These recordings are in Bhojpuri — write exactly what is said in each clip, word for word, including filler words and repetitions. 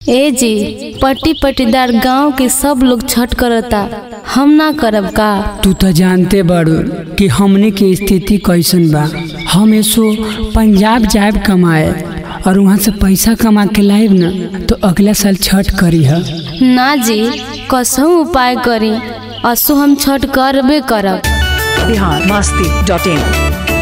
ए जी पट्टी पट्टीदार गांव के सब लोग छठ करता, हम ना करब का? तू तो जानते बाड़ू कि हमने की स्थिति कैसन बा। हम ऐसो पंजाब जाए कमाए और वहाँ से पैसा कमा के लाइब न तो अगला साल छठ करी है। ना जी कसहू उपाय करी, असो हम छठ करबे करब। Bihar Masti dot in.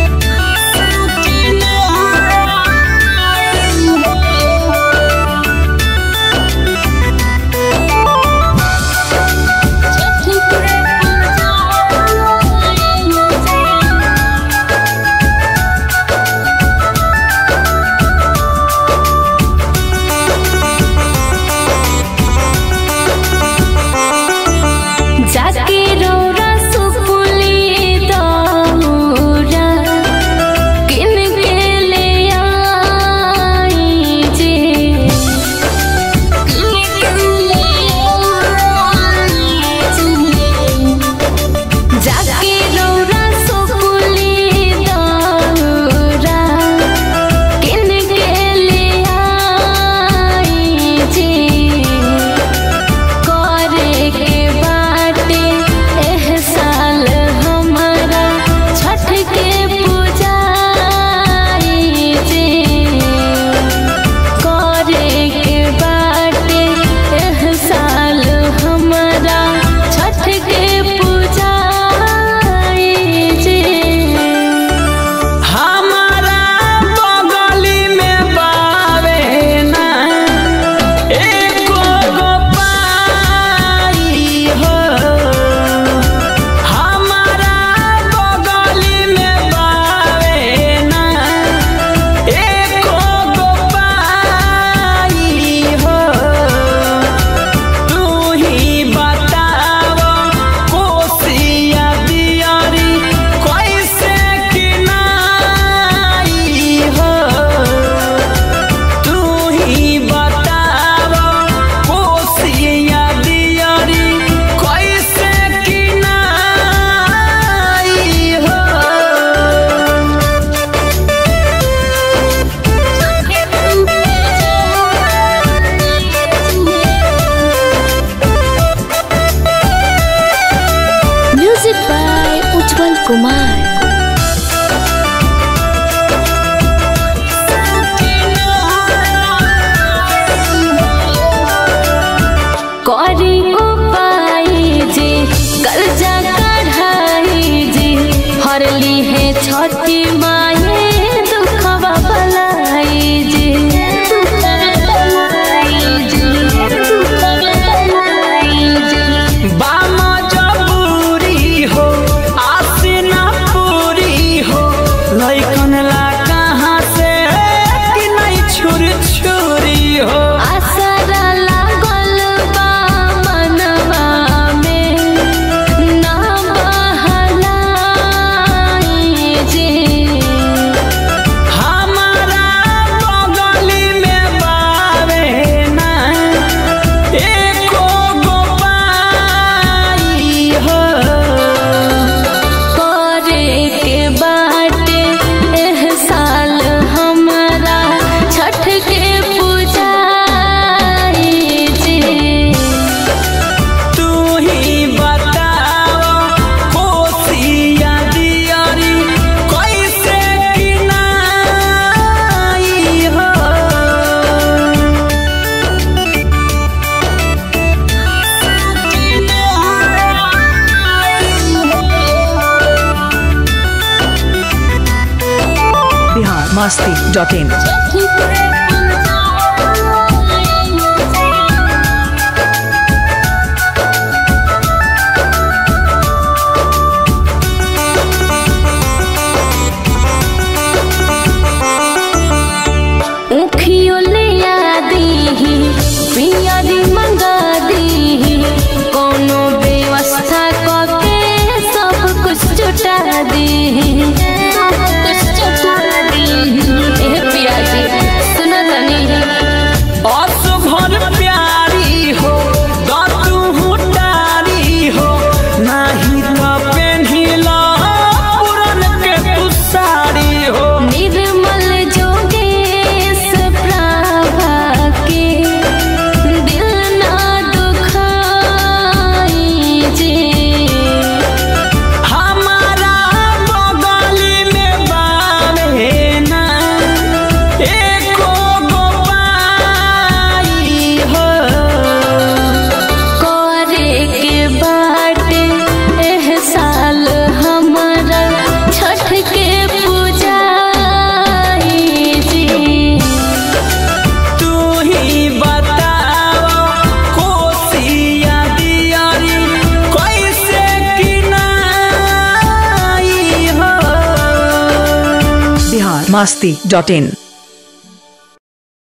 Masti dot in. दी masti dot in.